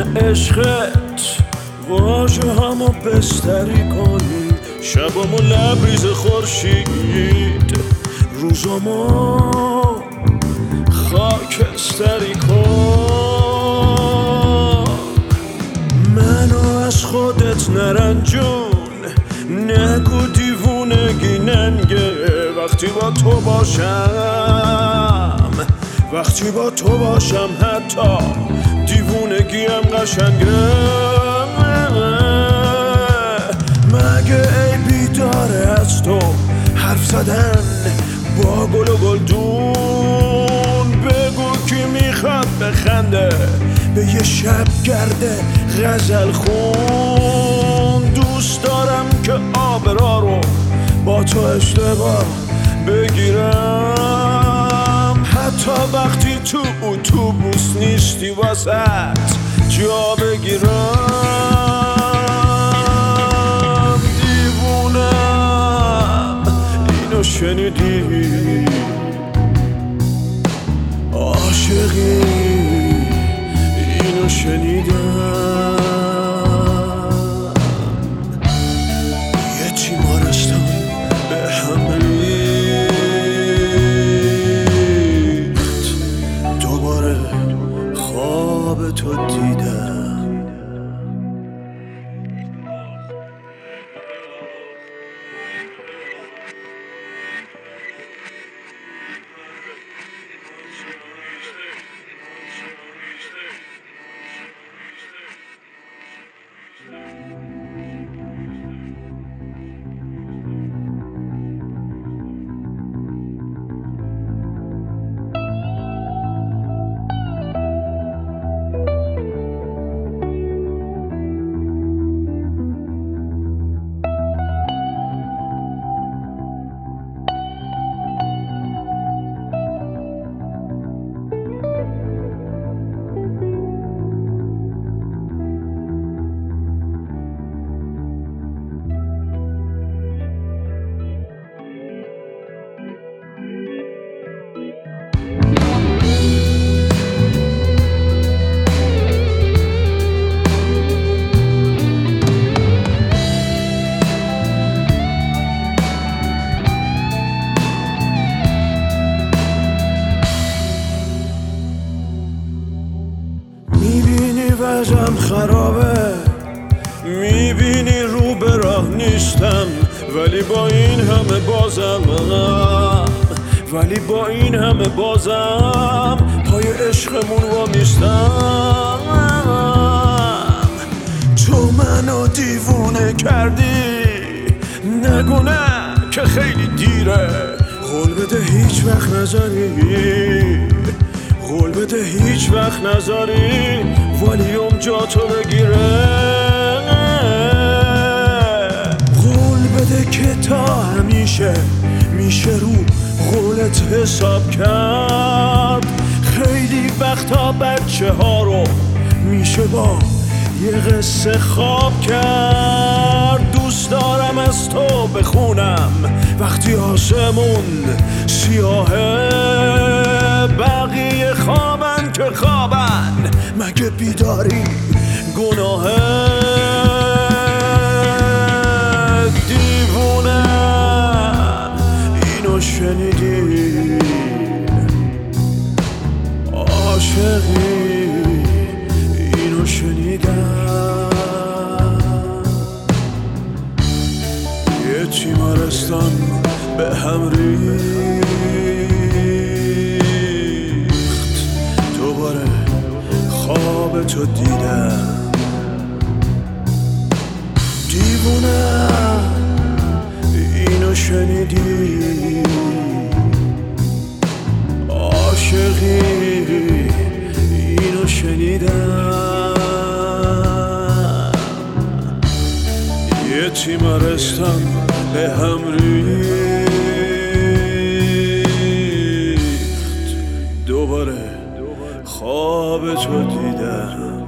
عشقت واژه همو بستری کنی، شبامو لبریز خورشید، روزامو خاکستری کن. منو از خودت نرنجون، نگو دیوونگی ننگه. وقتی با تو باشم، وقتی با تو باشم حتی دیوونگیم قشنگه. مگه عیبی داره از تو حرف زدن با گل و گلدون؟ بگو کی میخواد بخنده به یه شب گرده غزل خون. دوست دارم که آبرا رو با تو اشتباه بگیرم، حتی وقتی تو اتوبوس نیستی واسط جا بگیرم. دیوونم اینو شنیدی؟ عاشقی اینو شنیدم. یه تیمارستان به هم ریخت، دوباره خواب تو دیدم. وضعم خرابه، میبینی رو به راه نیستم، ولی با این همه بازم پای عشقمون وامیستم. تو منو دیوونه کردی، نگو نه که خیلی دیره. قول بده هیچ وقت نذاری والیوم جا تو بگیره. قول بده که تا همیشه میشه رو قولت حساب کرد. خیلی وقتا بچه ها رو میشه با یه قصه خواب کرد. دوست دارم از تو بخونم وقتی آسمون سیاهه، بقیه خوابن که خوابن، مگه بیداری گناهه؟ دیوونم اینو شنیدی؟ عاشقی اینو شنیدم. یه تیمارستان به هم ریخت، دوباره خواب تو دیدم. دیوونم اینو شنیدی؟ عاشقی اینو شنیدم. یه تیمارستان به هم ریخت، دوباره خواب تو دیدم.